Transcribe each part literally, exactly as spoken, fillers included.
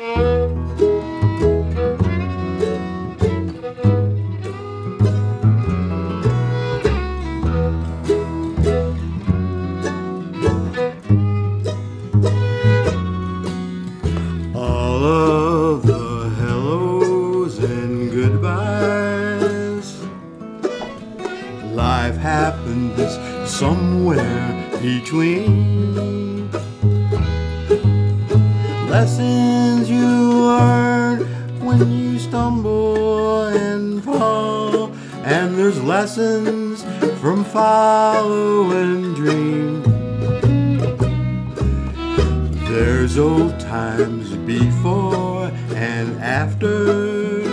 All of the hellos and goodbyes, life happens somewhere between. Lessons you learn when you stumble and fall, and there's lessons from following dreams. There's old times before and after,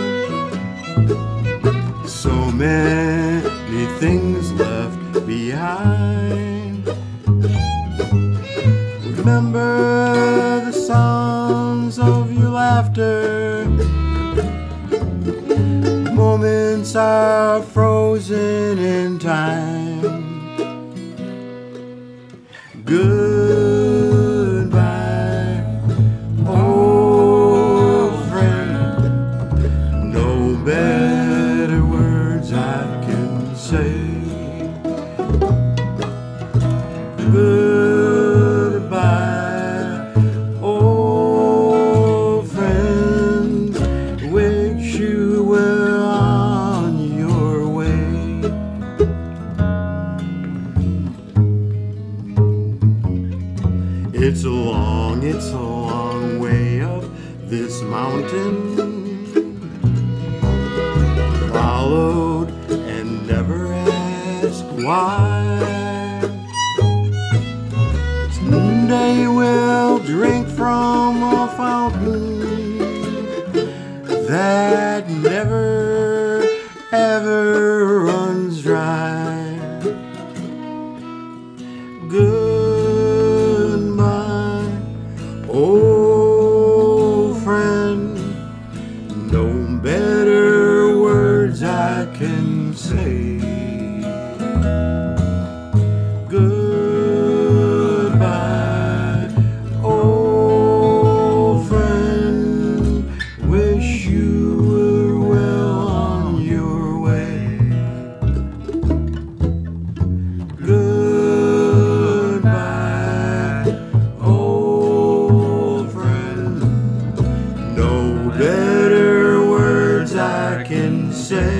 so many things left behind. Remember the sounds of your laughter. Moments are frozen in time. Goodbye, old friend. No better words I can say. Goodbye, old friend. Wish you were on your way. It's a long, it's a long way up this mountain, followed and never asked why. Someday we'll drink from a fountain that never ever runs dry. Goodbye, old friend. No better words I can say. Goodbye, old friend. Wish you were well on your way. Goodbye, old friend. No better words I can say.